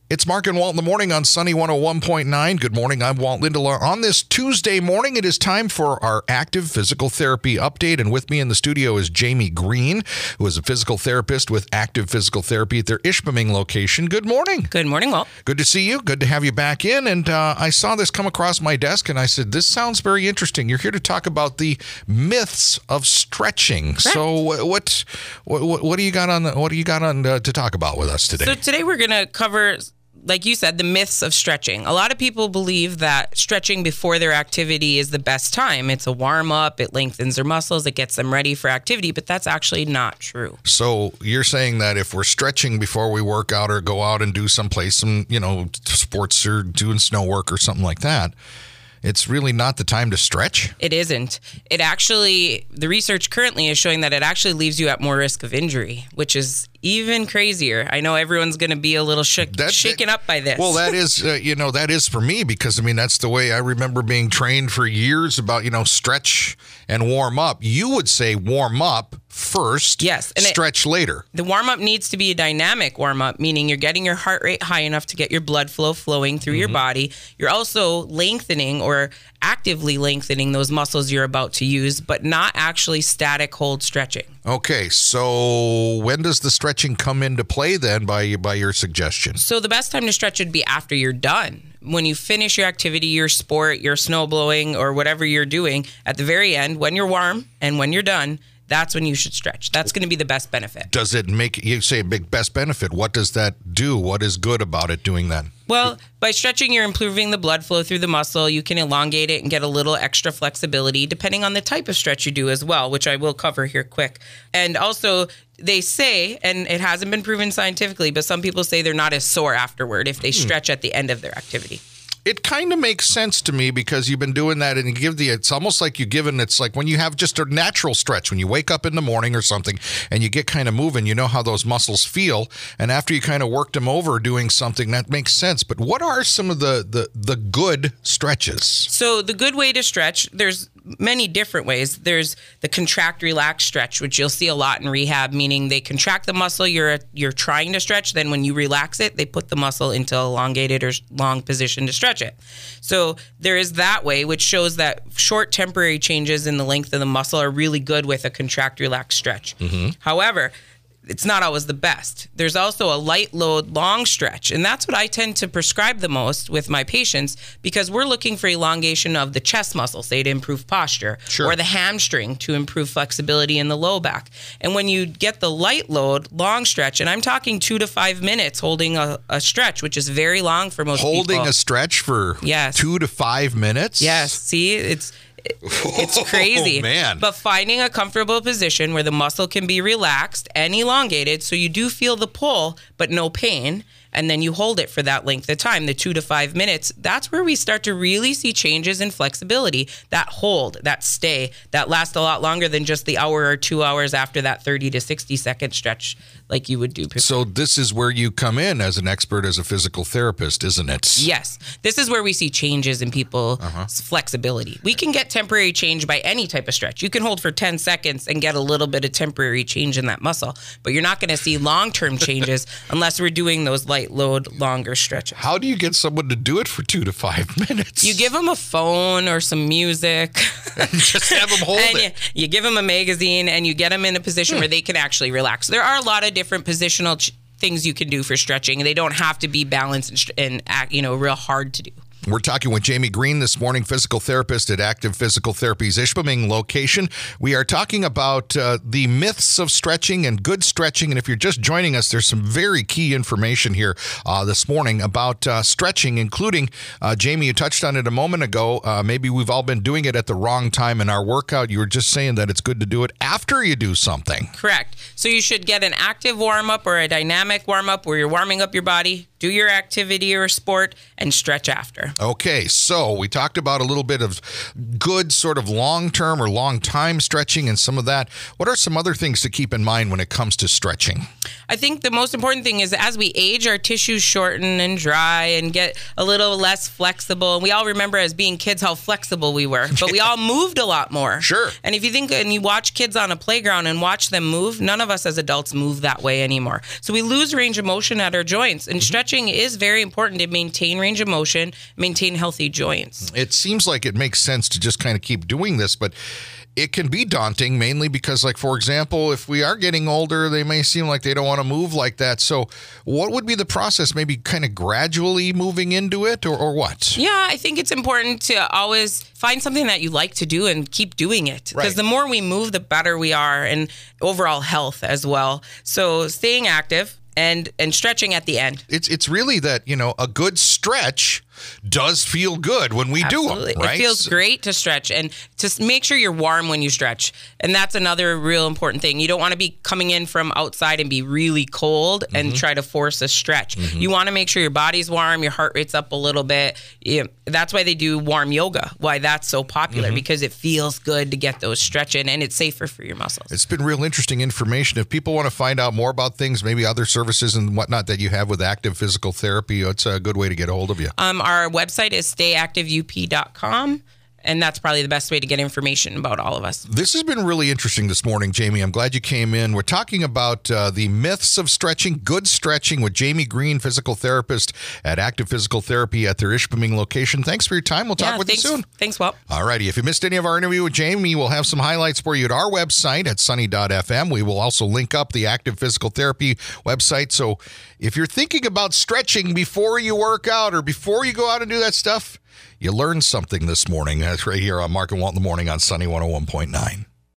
It's Mark and Walt in the morning on Sunny 101.9. Good morning. I'm Walt Lindelar. On this Tuesday morning, it is time for our active physical therapy update. And with me in the studio is Jamie Green, who is a physical therapist with Active Physical Therapy at their Ishpeming location. Good morning. Good morning, Walt. Good to see you. Good to have you back in. And I saw this come across my desk, and I said, this sounds very interesting. You're here to talk about the myths of stretching. Correct. So what do you got on to talk about with us today? So today we're going to cover, like you said, the myths of stretching. A lot of people believe that stretching before their activity is the best time. It's a warm-up, it lengthens their muscles, it gets them ready for activity, but that's actually not true. So you're saying that if we're stretching before we work out or go out and do some sports or doing snow work or something like that, it's really not the time to stretch? It isn't. It actually, the research currently is showing that it actually leaves you at more risk of injury, which is even crazier. I know everyone's going to be a little shaken up by this. Well, that is, that is for me because, that's the way I remember being trained for years about, stretch and warm up. You would say warm up first, yes, and stretch later. The warm-up needs to be a dynamic warm-up, meaning you're getting your heart rate high enough to get your blood flow flowing through your body. You're also lengthening or actively lengthening those muscles you're about to use, but not actually static hold stretching. Okay, so when does the stretching come into play then by your suggestion? So the best time to stretch would be after you're done. When you finish your activity, your sport, your snow blowing, or whatever you're doing, at the very end, when you're warm and when you're done, that's when you should stretch. That's going to be the best benefit. Does it make, you say a big best benefit, what does that do? What is good about it doing that? Well, by stretching, you're improving the blood flow through the muscle. You can elongate it and get a little extra flexibility depending on the type of stretch you do as well, which I will cover here quick. And also, they say, and it hasn't been proven scientifically, but some people say they're not as sore afterward if they stretch at the end of their activity. It kind of makes sense to me because you've been doing that and you give it's almost like it's like when you have just a natural stretch, when you wake up in the morning or something and you get kind of moving, you know how those muscles feel. And after you kind of worked them over doing something, that makes sense. But what are some of the good stretches? So the good way to stretch, there's many different ways. There's the contract, relax stretch, which you'll see a lot in rehab, meaning they contract the muscle you're trying to stretch. Then when you relax it, they put the muscle into elongated or long position to stretch it. So there is that way, which shows that short temporary changes in the length of the muscle are really good with a contract, relax stretch. However, it's not always the best. There's also a light load, long stretch. And that's what I tend to prescribe the most with my patients because we're looking for elongation of the chest muscle, say to improve posture, or the hamstring to improve flexibility in the low back. And when you get the light load, long stretch, and I'm talking 2 to 5 minutes holding a stretch, which is very long for most people. Holding a stretch for 2 to 5 minutes? Yes. See, it's crazy. Oh, man. But finding a comfortable position where the muscle can be relaxed and elongated so you do feel the pull but no pain, and then you hold it for that length of time, the 2 to 5 minutes, that's where we start to really see changes in flexibility. That hold, that stay, that lasts a lot longer than just the hour or 2 hours after that 30 to 60 second stretch like you would do. So this is where you come in as an expert, as a physical therapist, isn't it? Yes. This is where we see changes in people's flexibility. We can get temporary change by any type of stretch. You can hold for 10 seconds and get a little bit of temporary change in that muscle, but you're not going to see long-term changes unless we're doing those light load, longer stretches. How do you get someone to do it for 2 to 5 minutes? You give them a phone or some music. And just have them hold and it. You give them a magazine and you get them in a position where they can actually relax. There are a lot of different positional things you can do for stretching. They don't have to be balanced and real hard to do. We're talking with Jamie Green this morning, physical therapist at Active Physical Therapy's Ishpeming location. We are talking about the myths of stretching and good stretching. And if you're just joining us, there's some very key information here this morning about stretching, including, Jamie, you touched on it a moment ago. Maybe we've all been doing it at the wrong time in our workout. You were just saying that it's good to do it after you do something. Correct. So you should get an active warm-up or a dynamic warm-up where you're warming up your body, do your activity or sport, and stretch after. Okay, so we talked about a little bit of good sort of long-term or long-time stretching and some of that. What are some other things to keep in mind when it comes to stretching? I think the most important thing is as we age, our tissues shorten and dry and get a little less flexible. And we all remember as being kids how flexible we were, but we all moved a lot more. Sure. And if you think and you watch kids on a playground and watch them move, none of us as adults move that way anymore. So we lose range of motion at our joints, and stretching stretching is very important to maintain range of motion, maintain healthy joints. It seems like it makes sense to just kind of keep doing this, but it can be daunting, mainly because, like, for example, if we are getting older, they may seem like they don't want to move like that. So what would be the process? Maybe kind of gradually moving into it, or what? Yeah, I think it's important to always find something that you like to do and keep doing it. Because the more we move, the better we are, and overall health as well. So staying active and stretching at the end. It's really that, a good stretch does feel good when we do them, right? It feels great to stretch, and to make sure you're warm when you stretch. And that's another real important thing. You don't want to be coming in from outside and be really cold and try to force a stretch. You want to make sure your body's warm, your heart rate's up a little bit. That's why they do warm yoga, why that's so popular, because it feels good to get those stretch in, and it's safer for your muscles. It's been real interesting information. If people want to find out more about things, maybe other services and whatnot that you have with Active Physical Therapy, it's a good way to get a hold of you. Our website is stayactiveup.com, and that's probably the best way to get information about all of us. This has been really interesting this morning, Jamie. I'm glad you came in. We're talking about the myths of stretching, good stretching, with Jamie Green, physical therapist at Active Physical Therapy at their Ishpeming location. Thanks for your time. We'll talk with you soon. Thanks, Walt. All righty. If you missed any of our interview with Jamie, we'll have some highlights for you at our website at sunny.fm. We will also link up the Active Physical Therapy website. So if you're thinking about stretching before you work out or before you go out and do that stuff, you learned something this morning. That's right here on Mark and Walt in the Morning on Sunny 101.9.